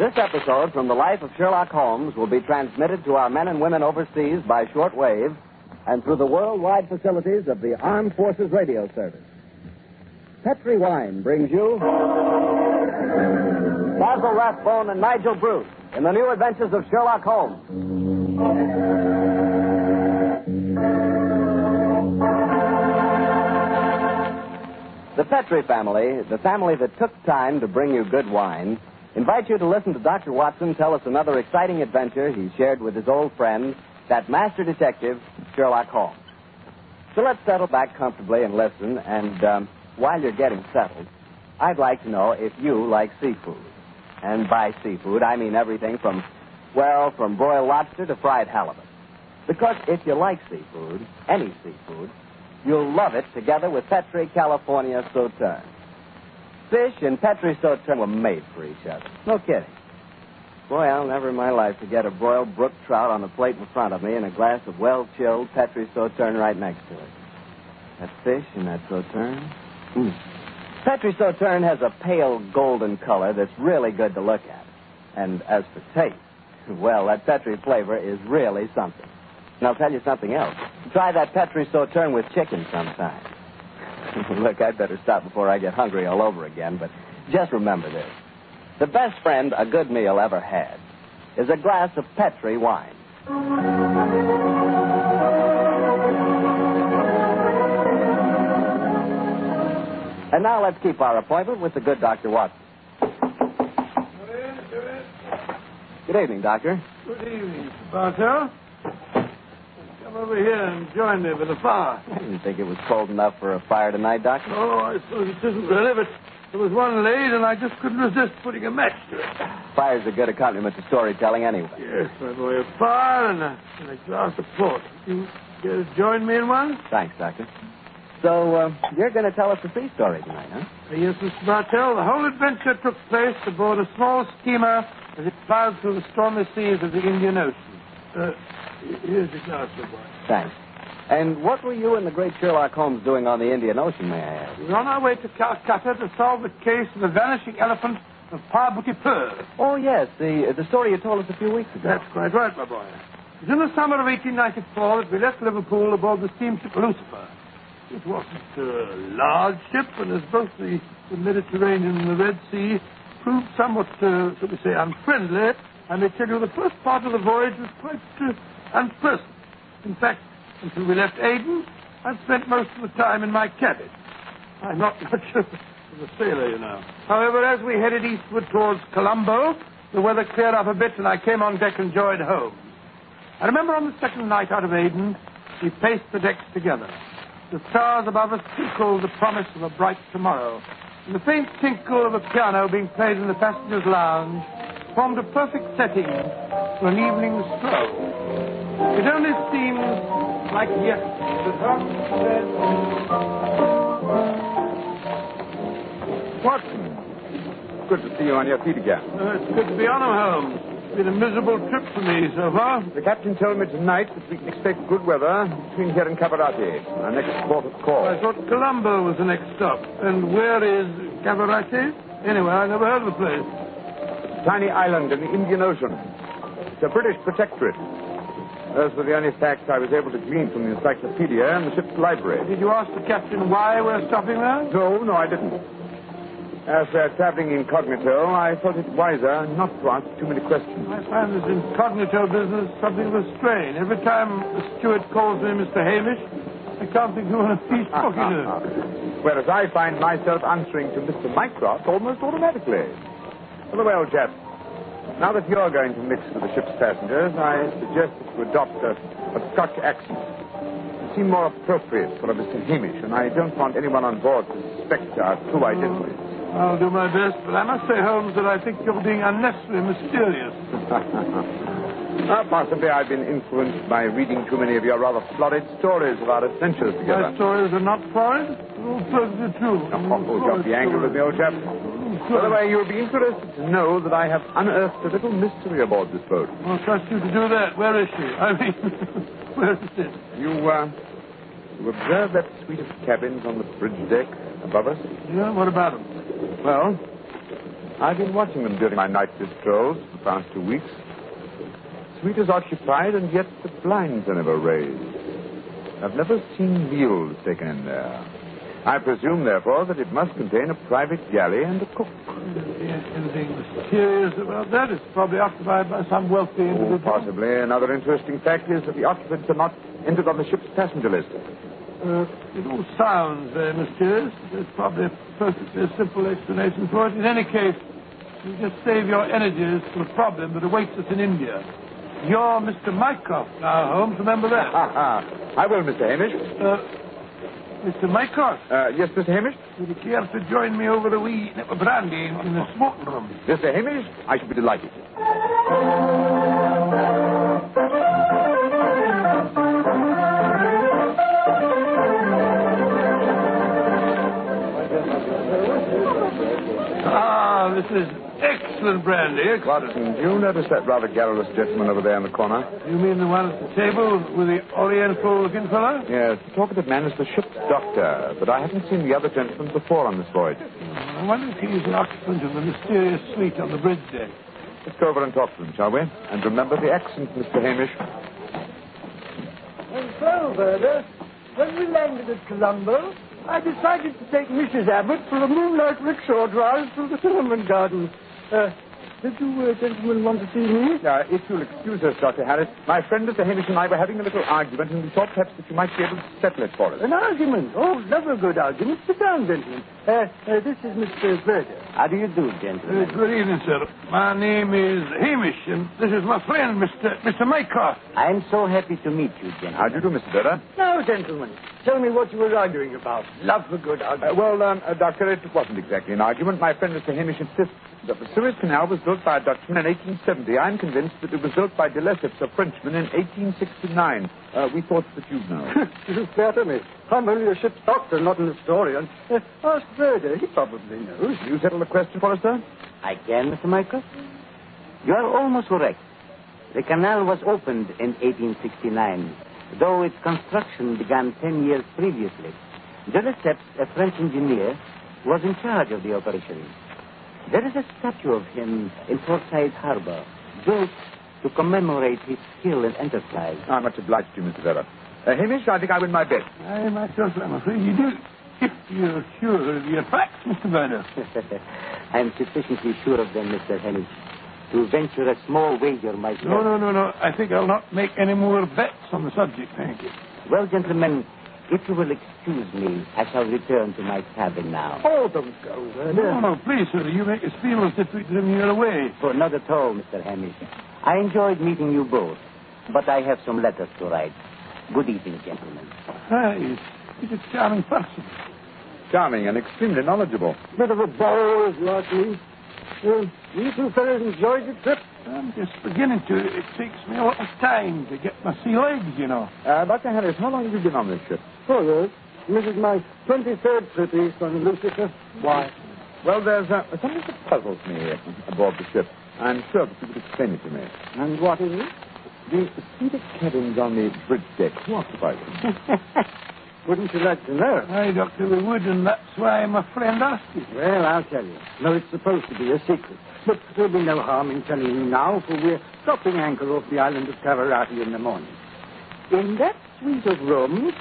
This episode from the life of Sherlock Holmes will be transmitted to our men and women overseas by shortwave and through the worldwide facilities of the Armed Forces Radio Service. Petri Wine brings you Basil Rathbone and Nigel Bruce in the new adventures of Sherlock Holmes. The Petri family, the family that took time to bring you good wine, invite you to listen to Dr. Watson tell us another exciting adventure he shared with his old friend, that master detective, Sherlock Holmes. So let's settle back comfortably and listen, and while you're getting settled, I'd like to know if you like seafood. And by seafood, I mean everything from broiled lobster to fried halibut. Because if you like seafood, any seafood, you'll love it together with Petri California Sauterne. Fish and Petri Sauterne were made for each other. No kidding. Boy, I'll never in my life forget a broiled brook trout on the plate in front of me and a glass of well-chilled Petri Sauterne right next to it. That fish and that Sauterne. Petri Sauterne has a pale golden color that's really good to look at. And as for taste, well, that Petri flavor is really something. And I'll tell you something else. Try that Petri Sauterne with chicken sometime. Look, I'd better stop before I get hungry all over again, but just remember this. The best friend a good meal ever had is a glass of Petri wine. And now let's keep our appointment with the good Dr. Watson. Good evening, Doctor. Good evening, Mr. Bartell. Come over here and join me by the fire. I didn't think it was cold enough for a fire tonight, Doctor. Oh, I suppose it isn't really, but there was one laid, and I just couldn't resist putting a match to it. Fire's a good accompaniment to storytelling anyway. Yes, my boy, a fire and a glass of port. You care to join me in one? Thanks, Doctor. So, you're going to tell us a sea story tonight, huh? Yes, Mr. Bartell. The whole adventure took place aboard a small steamer as it plowed through the stormy seas of the Indian Ocean. Here's your glass, my boy. Thanks. And what were you and the great Sherlock Holmes doing on the Indian Ocean, may I ask? We were on our way to Calcutta to solve the case of the vanishing elephant of Parbukipur. Oh, yes, the story you told us a few weeks ago. That's quite right, my boy. It was in the summer of 1894 that we left Liverpool aboard the steamship Lucifer. It wasn't a large ship, and as both the Mediterranean and the Red Sea proved somewhat, shall we say, unfriendly, I may tell you the first part of the voyage was quite unpleasant. In fact, until we left Aden, I'd spent most of the time in my cabin. I'm not much of a sailor, you know. However, as we headed eastward towards Colombo, the weather cleared up a bit, and I came on deck and joined Holmes. I remember on the second night out of Aden, we paced the decks together. The stars above us tinkled the promise of a bright tomorrow, and the faint tinkle of a piano being played in the passengers' lounge formed a perfect setting for an evening stroll. It only seems like yesterday that Holmes said... Watson, good to see you on your feet again. It's good to be on them, Holmes. It's been a miserable trip for me so far. The captain told me tonight that we can expect good weather between here and Cabarate, our next port of call. I thought Colombo was the next stop. And where is Cabarate? Anyway, I never heard of the place. It's a tiny island in the Indian Ocean. It's a British protectorate. Those were the only facts I was able to glean from the encyclopedia and the ship's library. Did you ask the captain why we're stopping there? No, I didn't. As we're traveling incognito, I thought it wiser not to ask too many questions. I find this incognito business something of a strain. Every time the steward calls me Mr. Hamish, I can't think who on he's talking to. Whereas I find myself answering to Mr. Mycroft almost automatically. Well, chap, now that you're going to mix with the ship's passengers, I suggest that you adopt a Scotch accent. It seems more appropriate for a Mr. Hamish, and I don't want anyone on board to suspect our true identities. I'll do my best, but I must say, Holmes, that I think you're being unnecessarily mysterious. Possibly I've been influenced by reading too many of your rather florid stories of our adventures together. My stories are not florid? They're all perfectly true. Don't be angry with me, old chap. By the way, you'll be interested to know that I have unearthed a little mystery aboard this boat. I'll trust you to do that. Where is she? I mean, where is it? You observe that suite of cabins on the bridge deck above us? Yeah, what about them? Well, I've been watching them during my nightly strolls for the past 2 weeks. Suite is occupied, and yet the blinds are never raised. I've never seen meals taken in there. I presume, therefore, that it must contain a private galley and a cook. Anything mysterious about that? It's probably occupied by some wealthy individual. Possibly. Another interesting fact is that the occupants are not entered on the ship's passenger list. It all sounds very mysterious. There's probably a perfectly simple explanation for it. In any case, you just save your energies to a problem that awaits us in India. You're Mr. Mycroft now, Holmes. Remember that? I will, Mr. Hamish. Mr. Mycroft? Yes, Mr. Hamish? Would you care to join me over a wee nip of brandy in the smoking room? Mr. Hamish, I should be delighted. This is excellent brandy. Watson, do you notice that rather garrulous gentleman over there in the corner? You mean the one at the table with the oriental-looking fellow? Yes, the talkative man is the ship's doctor, but I haven't seen the other gentleman before on this voyage. I wonder if he's an occupant of the mysterious suite on the bridge deck. Let's go over and talk to him, shall we? And remember the accent, Mr. Hamish. And so, Verda, when we landed at Colombo, I decided to take Mrs. Abbott for a moonlight rickshaw drive through the Cinnamon Gardens. Did you gentlemen want to see me? If you'll excuse us, Dr. Harris, my friend Mr. Hamish and I were having a little argument, and we thought perhaps that you might be able to settle it for us. An argument? Oh, love a good argument. Sit down, gentlemen. This is Mr. Verda. How do you do, gentlemen? Good evening, sir. My name is Hamish, and this is my friend, Mr. Mycroft. I'm so happy to meet you, gentlemen. How do you do, Mr. Verda? Now, gentlemen, tell me what you were arguing about. Love a good argument. Doctor, it wasn't exactly an argument. My friend Mr. Hamish insists that the Suez Canal was built by a Dutchman in 1870. I'm convinced that it was built by de Lesseps, a Frenchman, in 1869. We thought that you'd know. You flatter me. I'm only a ship's doctor, not an historian. Ask Verda. He probably knows. You settle the question for us, sir? I can, Mr. Mycroft. You are almost correct. The canal was opened in 1869, though its construction began 10 years previously. De Lesseps, a French engineer, was in charge of the operation. There is a statue of him in Forsyth Harbor, built to commemorate his skill and enterprise. I'm much obliged to you, Mr. Verda. Hamish, I think I win my bet. I myself, I'm afraid you do. If you're sure of your facts, Mr. Verda. I'm sufficiently sure of them, Mr. Hamish, to venture a small wager myself. No. I think I'll not make any more bets on the subject, thank you. Well, gentlemen, if you will excuse me, I shall return to my cabin now. Oh, don't go, Verda. No, please, sir. You make us feel as if we'd driven you away. For not at all, Mr. Hamish. I enjoyed meeting you both, but I have some letters to write. Good evening, gentlemen. He's a charming person. Charming and extremely knowledgeable. Bit of a bore, if you ask me. You two fellas enjoyed the trip? I'm just beginning to. It takes me a lot of time to get my sea legs, you know. Dr. Harris, how long have you been on this ship? Oh, yes. This is my 23rd trip east on Lucifer. Why? Well, there's something that puzzles me aboard the ship. I'm sure that you could explain it to me. And what is it? The seated cabins on the bridge deck. Who occupies them? Wouldn't you like to know? Aye, Doctor, we would, and that's why my friend asked you. Well, I'll tell you. No, it's supposed to be a secret. But there'll be no harm in telling you now, for we're dropping anchor off the island of Cavarati in the morning. In that suite of rooms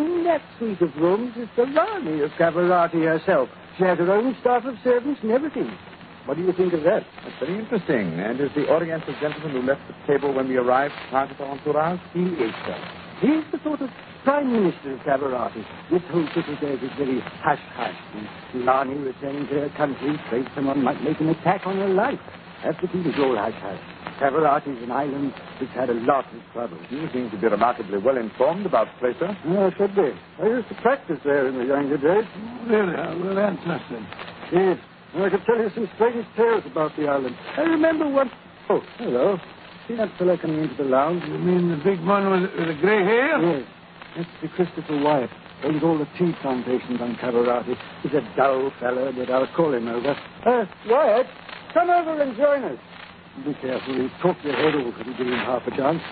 is the Rani of Cavarati herself. She has her own staff of servants and everything. What do you think of that? That's very interesting. And is the Oriental gentleman who left the table when we arrived part of our entourage? He is, sir. He's the sort of Prime Minister of Cavarati. This whole city there is very hush-hush. And Lani returning to her country, afraid someone might make an attack on her life. That's the keep it all hush-hush. Cavarati is an island that's had a lot of trouble. You seem to be remarkably well informed about the place, sir. Oh, should be. I used to practice there in the younger days. Really? Well, interesting. Yes. I could tell you some strange tales about the island. I remember one... Oh, hello. See that fellow coming into the lounge? You mean the big one with the grey hair? Yes. That's the Christopher Wyatt. Owns all the tea plantations on Cavarati. He's a dull fellow, but I'll call him over. Wyatt, come over and join us. Be careful. He'll talk your head off if you give him half a chance.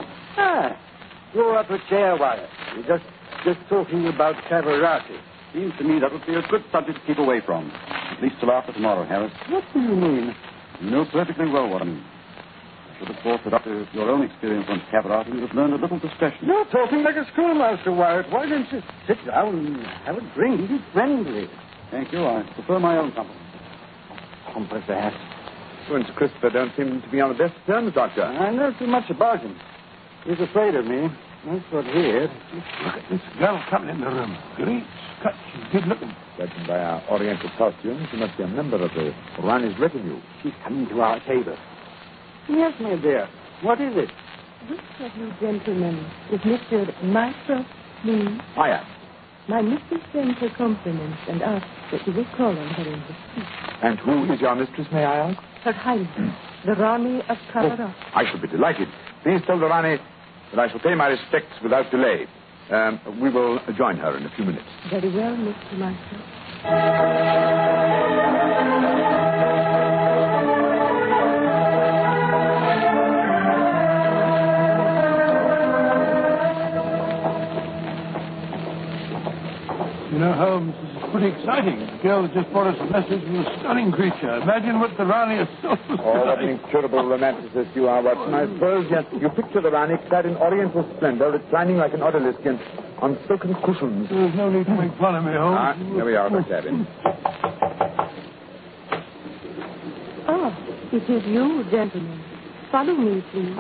Draw up a chair, Wyatt. We're just talking about Cavarati. Seems to me that would be a good subject to keep away from. At least till after tomorrow, Harris. What do you mean? You know perfectly well what I mean. I should have thought that after your own experience on Cavarati, you would have learned a little discretion. You're talking like a schoolmaster, Wyatt. Why don't you sit down and have a drink? Be friendly. Thank you. I prefer my own company. Comfort, perhaps. You and Christopher don't seem to be on the best terms, Doctor. I know too much about him. He's afraid of me. That's what he is. Look at this girl coming in the room. Great Scott, she's good looking. Judging by our Oriental costumes, she must be a member of the Rani's retinue. She's coming to our table. Yes, my dear. What is it? Which of you gentlemen is Mr. Maestro, please? Fire. My mistress sends her compliments and asks that you will call on her in the street. And who is your mistress, may I ask? Her Highness, the Rani of Cavarati. I shall be delighted. Please tell the Rani that I shall pay my respects without delay. We will join her in a few minutes. Very well, Mr. Maestro. You know, Holmes, this is pretty exciting. The girl that just brought us a message was a stunning creature. Imagine what the Rani herself was Oh, what like. an incurable romanticist you are, Watson. I suppose, yes. You picture the Rani clad in oriental splendor, reclining like an odalisque on silken cushions. There's no need to make fun of me, Holmes. Here we are, the cabin. Oh, it is you, gentlemen. Follow me, please.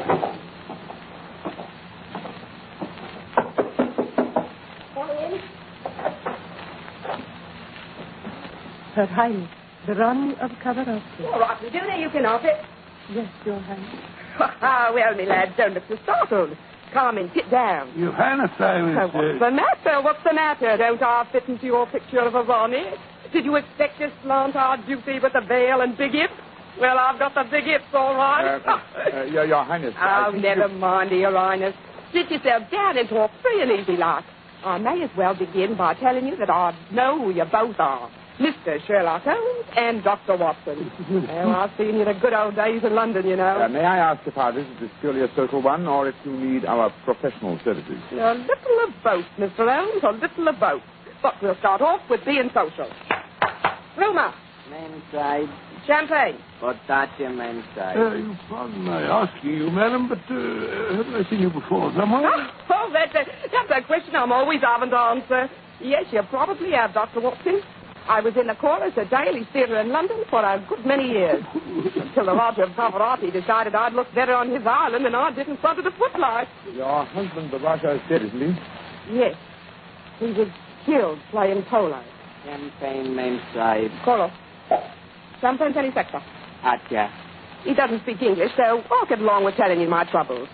Her Highness, the Rani of Cavarati. All right, Meduna, you can off it. Yes, Your Highness. Ah, well, me lads, don't look so startled. Come in, sit down. Johannes, I was... What's the matter? What's the matter? Don't I fit into your picture of a Rani? Did you expect this slant-eyed beauty with the veil and big hips? Well, I've got the big hips, all right. Your Highness. Oh, never mind, Your Highness. Sit yourself down and talk free and easy like. I may as well begin by telling you that I know who you both are. Mr. Sherlock Holmes and Dr. Watson. Well, I've seen you the good old days in London, you know. May I ask if our visit is purely a social one, or if you need our professional services? A little of both, Mr. Holmes, a little of both. But we'll start off with being social. Roma. Main side. Champagne. Potassium main side. You pardon my asking you, madam, but haven't I seen you before somewhere? Oh, that's a question I'm always having to answer. Yes, you probably have, Dr. Watson. I was in the chorus at Daly's Theatre in London for a good many years. Until the Roger of Cavarati decided I'd look better on his island and I didn't front of the footlight. Your husband, the Raja, is dead, isn't he? Yes. He was killed playing polo. Champagne main side. Coro. Champagne penny sector. Atya. He doesn't speak English, so I'll get along with telling you my troubles.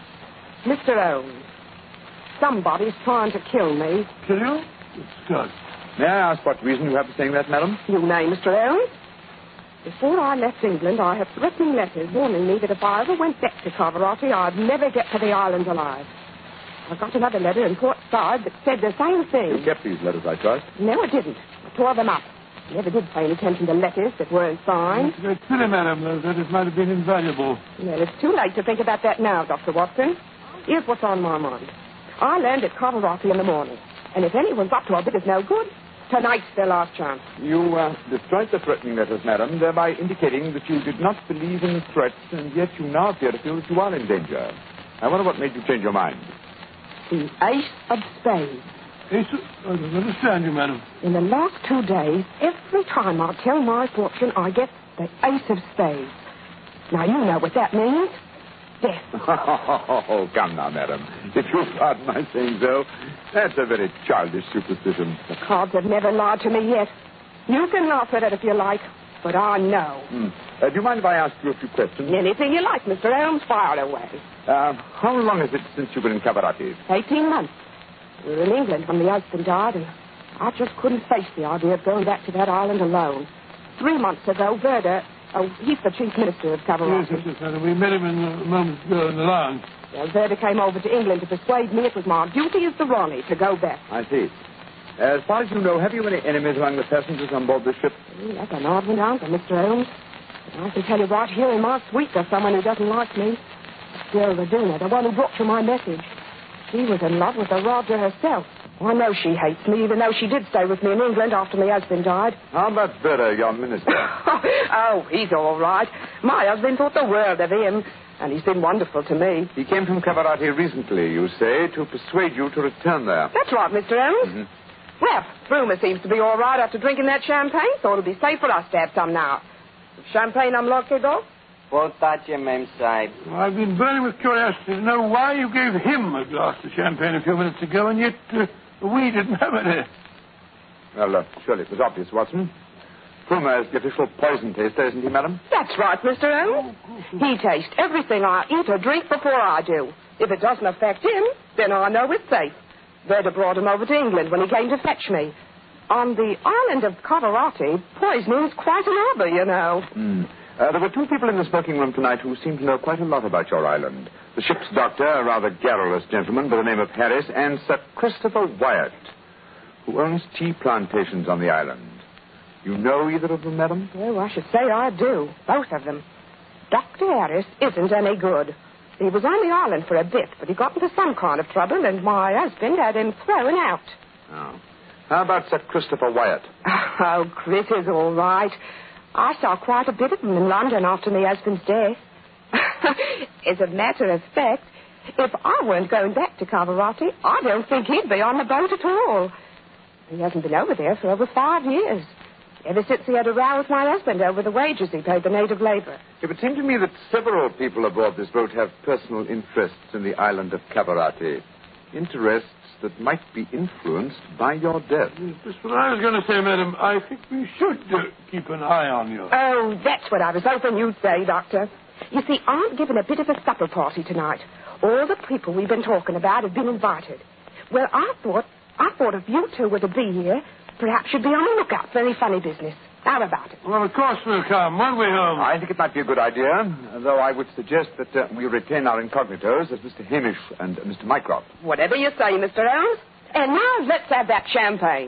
Mr. Holmes, somebody's trying to kill me. Kill you? Good Scott. May I ask what reason you have for saying that, madam? You name Mr. Holmes. Before I left England, I had threatening letters warning me that if I ever went back to Cavarati, I'd never get to the island alive. I got another letter in Port Said that said the same thing. You kept these letters, I trust. No, I didn't. I tore them up. Never did pay any attention to letters that weren't signed. It's a great pity, madam. Those letters might have been invaluable. Well, it's too late to think about that now, Dr. Watson. Here's what's on my mind. I land at Cavarati in the morning, and if anyone's up to a bit of no good, tonight's their last chance. You destroyed the threatening letters, madam, thereby indicating that you did not believe in the threats, and yet you now appear to feel that you are in danger. I wonder what made you change your mind. The Ace of Spades. Ace of... I don't understand you, madam. In the last 2 days, every time I tell my fortune, I get the Ace of Spades. Now, you know what that means. Death. Oh, come now, madam. If you pardon my saying so, that's a very childish superstition. The cards have never lied to me yet. You can laugh at it if you like, but I know. Do you mind if I ask you a few questions? Anything you like, Mr. Holmes, fire away. How long is it since you've been in Cavarati? 18 months. We were in England when the husband died, and I just couldn't face the idea of going back to that island alone. 3 months ago, Verda, he's the chief minister of Cavarati. Yes, madam. We met him a moment ago in the lounge. Well, Verda came over to England to persuade me it was my duty as the Rani to go back. I see. As far as you know, have you any enemies among the passengers on board the ship? That's an odd one, answer, Mr. Holmes. I can tell you right here in my suite there's someone who doesn't like me. Still, Raduna, the one who brought you my message. She was in love with the Roger herself. I know she hates me, even though she did stay with me in England after my husband died. How about Vera, your minister? Oh, he's all right. My husband thought the world of him, and he's been wonderful to me. He came from Cavarati recently, you say, to persuade you to return there. That's right, Mr. Holmes. Mm-hmm. Well, Rumour seems to be all right after drinking that champagne, so it'll be safe for us to have some now. Champagne, I'm lucky, though. Mem Sahib. I've been burning with curiosity to know why you gave him a glass of champagne a few minutes ago, and yet we didn't have any. Well, surely it was obvious, Watson. Rumour is the official poison taster, isn't he, madam? That's right, Mr. Holmes. He tastes everything I eat or drink before I do. If it doesn't affect him, then I know it's safe. Verda brought him over to England when he came to fetch me. On the island of Cavarati, poisoning's quite an hobby, you know. There were two people in the smoking room tonight who seemed to know quite a lot about your island. The ship's doctor, a rather garrulous gentleman by the name of Harris, and Sir Christopher Wyatt, who owns tea plantations on the island. You know either of them, madam? Oh, I should say I do. Both of them. Dr. Harris isn't any good. He was on the island for a bit, but he got into some kind of trouble, and my husband had him thrown out. Oh. How about Sir Christopher Wyatt? Oh, Chris is all right. I saw quite a bit of him in London after my husband's death. As a matter of fact, if I weren't going back to Cavarati, I don't think he'd be on the boat at all. He hasn't been over there for over 5 years. Ever since he had a row with my husband over the wages he paid the native labor. It would seem to me that several people aboard this boat have personal interests in the island of Cavarati. Interests that might be influenced by your death. Just what I was going to say, madam. I think we should keep an eye on you. Oh, that's what I was hoping you'd say, Doctor. You see, I'm giving a bit of a supper party tonight. All the people we've been talking about have been invited. Well, I thought if you two were to be here, perhaps you'd be on the lookout for any funny business. How about it? Well, of course we'll come. Won't we, Holmes? I think it might be a good idea, though I would suggest that we retain our incognitos as Mr. Hamish and Mr. Mycroft. Whatever you say, Mr. Holmes. And now let's have that champagne.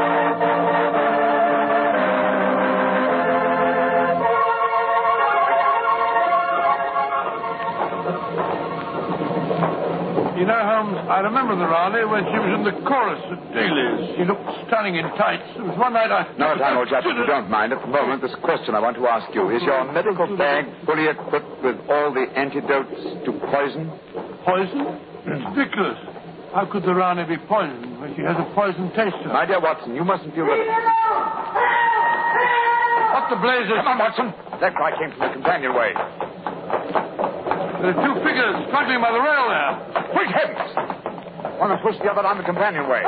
You know, Holmes, I remember the Raleigh when she was in the chorus at Daly's. She looked stunning in tights. There was one night No time, old chap, if you don't mind. At the moment, this question I want to ask you. Is your medical bag fully equipped with all the antidotes to poison? Poison? It's ridiculous. How could the Rani be poisoned when she has a poison taster? My dear Watson, you mustn't feel that... What the blazes? Come on, Watson. That cry came from the companionway. There are two figures struggling by the rail there. Great heavens! One has pushed the other down the companionway.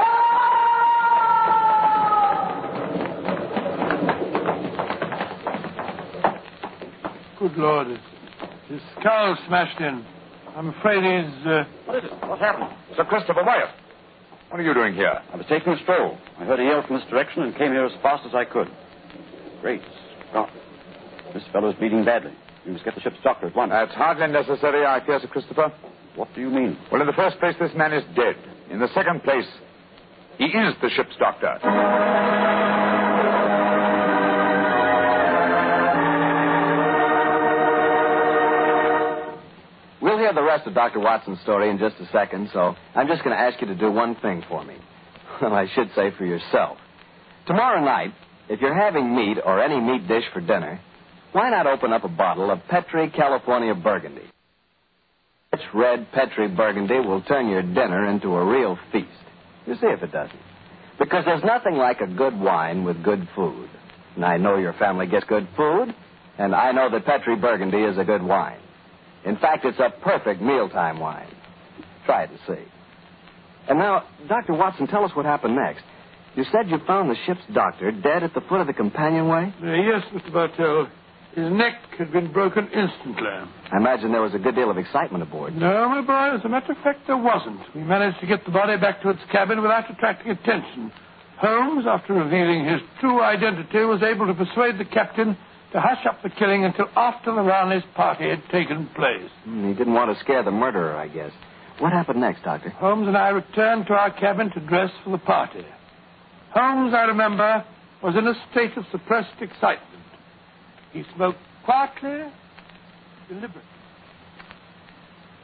Good Lord. His skull smashed in. I'm afraid he's... What is it? What's happened? Sir Christopher Wyatt. What are you doing here? I was taking a stroll. I heard a yell from this direction and came here as fast as I could. Great Scott. This fellow's bleeding badly. We must get the ship's doctor at once. That's hardly necessary, I fear, Sir Christopher. What do you mean? Well, in the first place, this man is dead. In the second place, he is the ship's doctor. We'll hear the rest of Dr. Watson's story in just a second, so I'm just going to ask you to do one thing for me. Well, I should say for yourself. Tomorrow night, if you're having meat or any meat dish for dinner, why not open up a bottle of Petri California Burgundy? Rich red Petri Burgundy will turn your dinner into a real feast. You see if it doesn't. Because there's nothing like a good wine with good food. And I know your family gets good food, and I know that Petri Burgundy is a good wine. In fact, it's a perfect mealtime wine. Try it and see. And now, Dr. Watson, tell us what happened next. You said you found the ship's doctor dead at the foot of the companionway? Yes, Mr. Bartell. His neck had been broken instantly. I imagine there was a good deal of excitement aboard. No, my boy, as a matter of fact, there wasn't. We managed to get the body back to its cabin without attracting attention. Holmes, after revealing his true identity, was able to persuade the captain to hush up the killing until after the Raleigh party had taken place. He didn't want to scare the murderer, I guess. What happened next, Doctor? Holmes and I returned to our cabin to dress for the party. Holmes, I remember, was in a state of suppressed excitement. He smoked quietly, deliberately.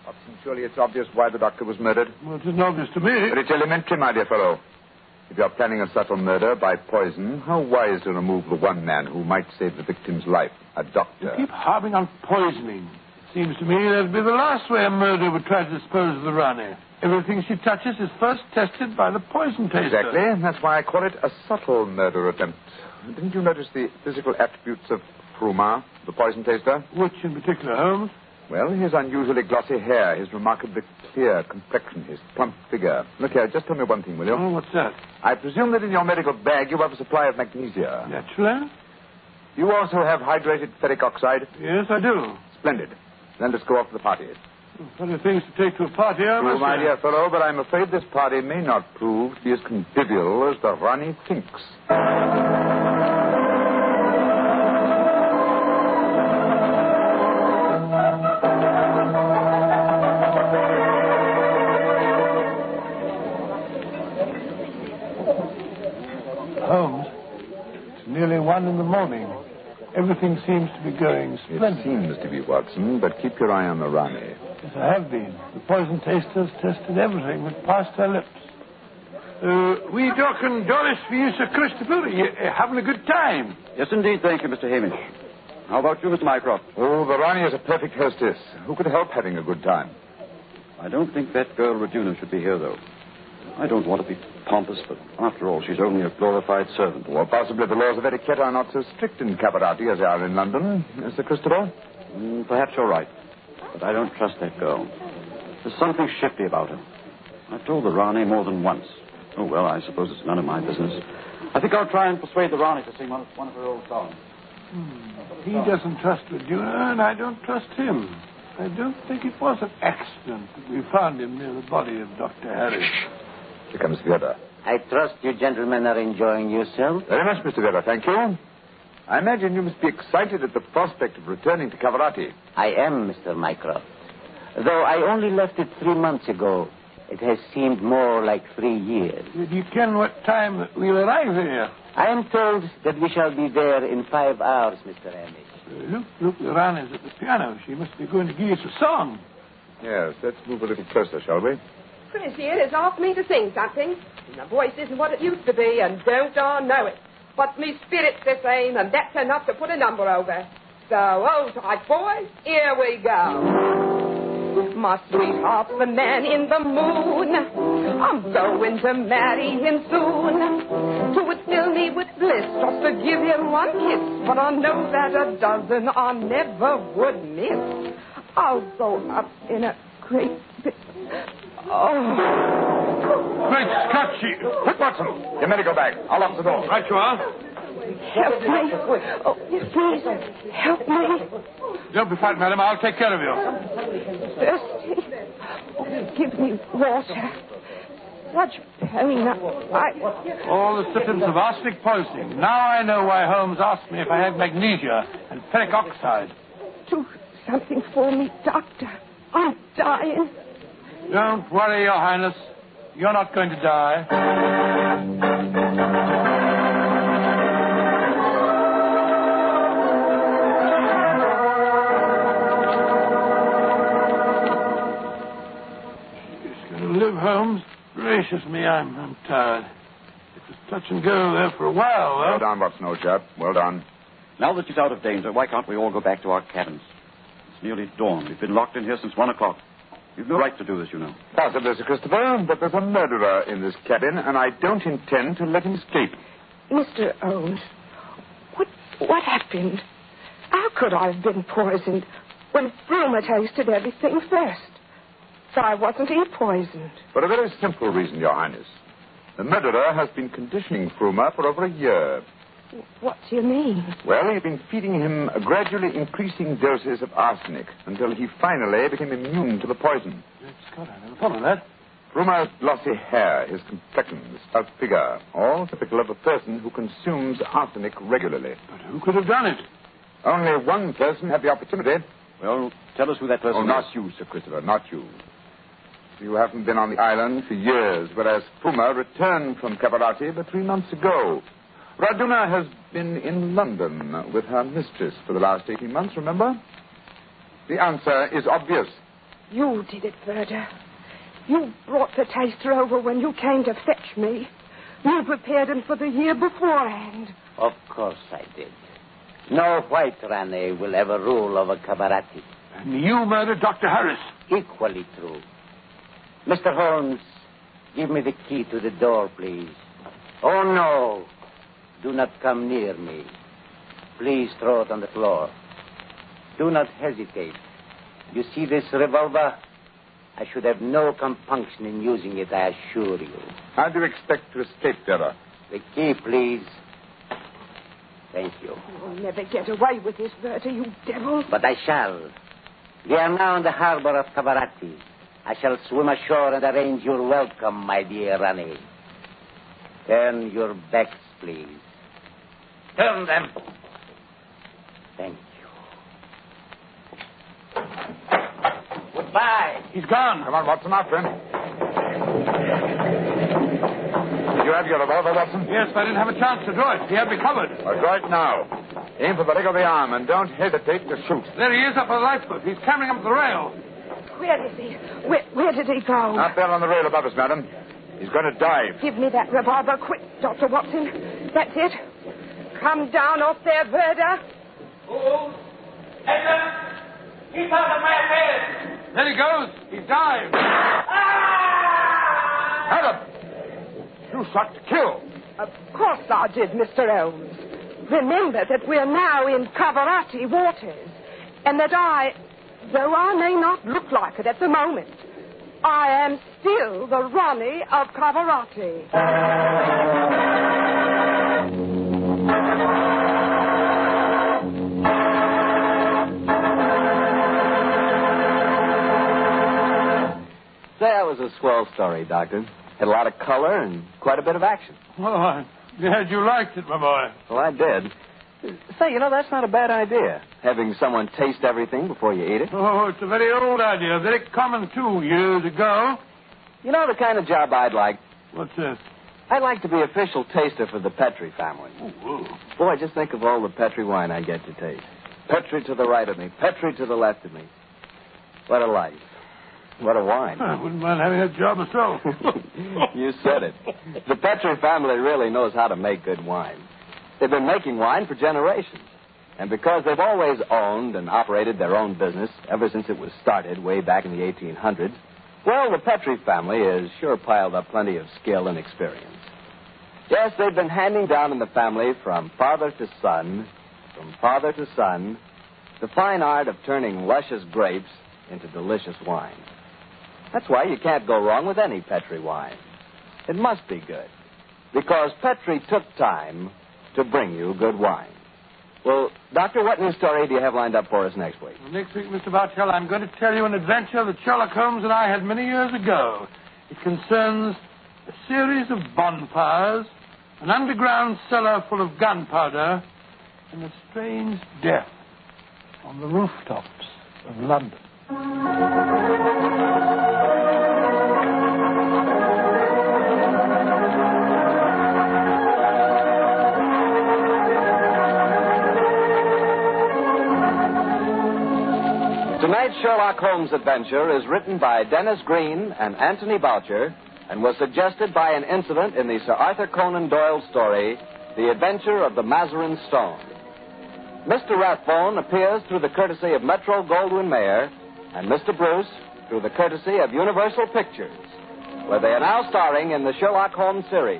Watson, surely it's obvious why the doctor was murdered. Well, it isn't obvious to me. But it's elementary, my dear fellow. If you're planning a subtle murder by poison, how wise to remove the one man who might save the victim's life, a doctor. You keep harping on poisoning. It seems to me that'd be the last way a murderer would try to dispose of the Rani. Everything she touches is first tested by the poison taster. Exactly. That's why I call it a subtle murder attempt. Didn't you notice the physical attributes of Fruma, the poison taster? Which in particular, Holmes? Well, his unusually glossy hair, his remarkably clear complexion, his plump figure. Look here, just tell me one thing, will you? Oh, what's that? I presume that in your medical bag you have a supply of magnesia. Naturally. You also have hydrated ferric oxide? Yes, I do. Splendid. Then let's go off to the party. Funny things to take to a party, I must Oh, my say. dear fellow, but I'm afraid this party may not prove to be as convivial as the Rani thinks. Holmes, it's nearly 1 a.m. Everything seems to be going splendid. It seems to be, Watson, but keep your eye on the Rani. Yes, I have been. The poison tasters tested everything that passed her lips. We talking Doris for you, Sir Christopher. You having a good time? Yes, indeed. Thank you, Mr. Hamish. How about you, Mr. Mycroft? Oh, the Rani is a perfect hostess. Who could help having a good time? I don't think that girl Raduna should be here, though. I don't want to be pompous, but after all, she's only a glorified servant. Or possibly the laws of etiquette are not so strict in Cabarati as they are in London, Mr. Christopher. Perhaps you're right, but I don't trust that girl. There's something shifty about her. I've told the Rani more than once. Oh, well, I suppose it's none of my business. I think I'll try and persuade the Rani to sing one of her old songs. He doesn't trust Raduna, and I don't trust him. I don't think it was an accident that we found him near the body of Dr. Harris. Here comes Weber. I trust you gentlemen are enjoying yourself. Very much, Mr. Weber, thank you. I imagine you must be excited at the prospect of returning to Cavarati. I am, Mr. Mycroft. Though I only left it 3 months ago, it has seemed more like 3 years. Did you ken what time that we'll arrive here? I am told that we shall be there in 5 hours, Mr. Hamish. Look, the Rani's at the piano. She must be going to give us a song. Yes, let's move a little closer, shall we? Chris here has asked me to sing something. My voice isn't what it used to be, and don't I know it. But me spirit's the same, and that's enough to put a number over. So, hold tight, boys. Here we go. My sweetheart's the man in the moon. I'm going to marry him soon. Who would fill me with bliss just to give him one kiss? But I know that a dozen I never would miss. I'll go up in a great big... Oh. Great Scott, Quick, Watson. You better go back. I'll lock the door. Right you are. Help me. Oh, yes, please. Help me. Don't be frightened, madam. I'll take care of you. Thirsty. Oh, give me water. Such pain. All the symptoms of arsenic poisoning. Now I know why Holmes asked me if I had magnesia and ferric oxide. Do something for me, doctor. I'm dying. Don't worry, Your Highness. You're not going to die. She's going to live, Holmes. Gracious me, I'm tired. It was touch and go there for a while, though. Well done, Watson, old chap. Well done. Now that she's out of danger, why can't we all go back to our cabins? It's nearly dawn. We've been locked in here since 1 o'clock. You've no right to do this, you know. Possibly, Sir Christopher, but there's a murderer in this cabin, and I don't intend to let him escape. Mr. Owens, what happened? How could I have been poisoned when Fruma tasted everything first? Why wasn't he poisoned? For a very simple reason, Your Highness. The murderer has been conditioning Fruma for over a year. What do you mean? Well, he'd been feeding him gradually increasing doses of arsenic until he finally became immune to the poison. Great Scott, I never thought of that. Fruma's glossy hair, his complexion, his stout figure, all typical of a person who consumes arsenic regularly. But who could have done it? Only one person had the opportunity. Well, tell us who that person Oh, is. not you, Sir Christopher, not you. You haven't been on the island for years, whereas Fruma returned from Cabarati but 3 months ago. Raduna has been in London with her mistress for the last 18 months, remember? The answer is obvious. You did it, Verda. You brought the taster over when you came to fetch me. You prepared him for the year beforehand. Of course I did. No white Rani will ever rule over Cavarati. And you murdered Dr. Harris. Equally true. Mr. Holmes, give me the key to the door, please. Oh, no. Do not come near me. Please throw it on the floor. Do not hesitate. You see this revolver? I should have no compunction in using it, I assure you. How do you expect to escape, Della? The key, please. Thank you. You'll never get away with this, Verda, you devil. But I shall. We are now in the harbor of Cavarati. I shall swim ashore and arrange your welcome, my dear Rani. Turn your backs, please. Turn them. Thank you. Goodbye. He's gone. Come on, Watson, after him. Did you have your revolver, Watson? Yes, but I didn't have a chance to draw it. He had me covered. Well, draw it now. Aim for the leg of the arm and don't hesitate to shoot. There he is up on the lifeboat. He's clambering up the rail. Where is he? Where did he go? Up there on the rail above us, madam. He's going to dive. Give me that revolver quick, Dr. Watson. That's it. Come down off there, Verda. Fools! Keep out of my affairs! There he goes. He's dived. Adam! You shot to kill. Of course I did, Mr. Holmes. Remember that we're now in Cavarati waters, and that though I may not look like it at the moment, I am still the Rani of Cavarati. Say, that was a swell story, Doctor. Had a lot of color and quite a bit of action. Well, I'm glad you liked it, my boy. Well, I did. Say, that's not a bad idea. Having someone taste everything before you eat it. Oh, it's a very old idea. Very common, too, years ago. You know the kind of job I'd like? What's this? I'd like to be official taster for the Petri family. Ooh. Boy, just think of all the Petri wine I get to taste. Petri to the right of me, Petri to the left of me. What a life. What a wine. I wouldn't mind having that job myself. You said it. The Petri family really knows how to make good wine. They've been making wine for generations. And because they've always owned and operated their own business ever since it was started way back in the 1800s, well, the Petri family has sure piled up plenty of skill and experience. Yes, they've been handing down in the family from father to son, the fine art of turning luscious grapes into delicious wine. That's why you can't go wrong with any Petri wine. It must be good, because Petri took time to bring you good wine. Well, Doctor, what new story do you have lined up for us next week? Well, next week, Mr. Bartell, I'm going to tell you an adventure that Sherlock Holmes and I had many years ago. It concerns a series of bonfires, an underground cellar full of gunpowder, and a strange death on the rooftops of London. Tonight's Sherlock Holmes adventure is written by Dennis Green and Anthony Boucher and was suggested by an incident in the Sir Arthur Conan Doyle story, The Adventure of the Mazarin Stone. Mr. Rathbone appears through the courtesy of Metro-Goldwyn-Mayer and Mr. Bruce through the courtesy of Universal Pictures, where they are now starring in the Sherlock Holmes series.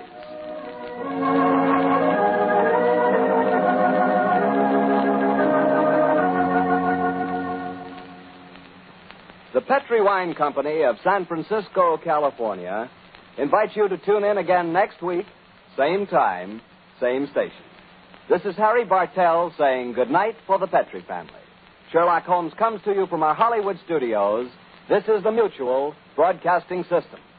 The Petri Wine Company of San Francisco, California, invites you to tune in again next week, same time, same station. This is Harry Bartell saying good night for the Petri family. Sherlock Holmes comes to you from our Hollywood studios. This is the Mutual Broadcasting System.